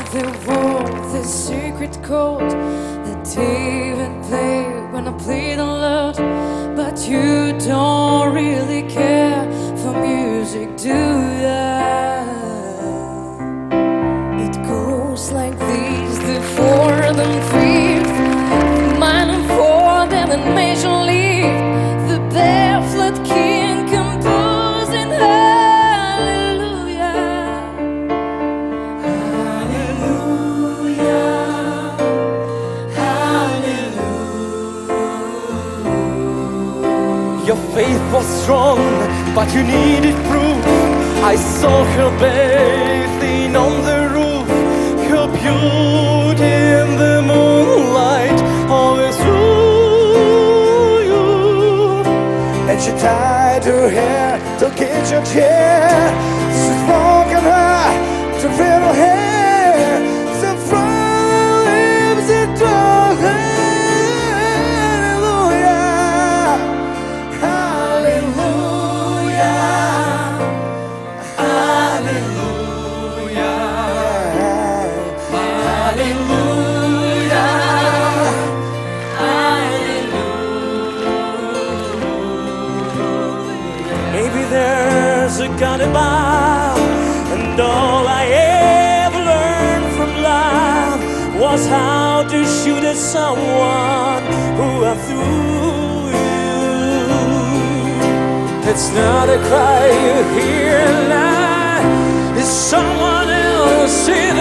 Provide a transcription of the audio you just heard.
There was this secret chord that David played when I played alone. But you don't really care for music, do ya? It goes like these: the fourth and fifth, the minor fourth and the major league, the barefoot king composing hallelujah, hallelujah, hallelujah. Your faith was strong, but you needed proof. I saw her bathing on the roof, her beauty in the moonlight, always through you. And she tied her hair to kitchen chair. She's walking her to fiddle hair. So from lips it told her hallelujah, hallelujah, Hallelujah, hallelujah. Maybe there's a God above, and all I ever learned from love was how to shoot at someone who I threw you. It's not a cry you hear now, it's someone else in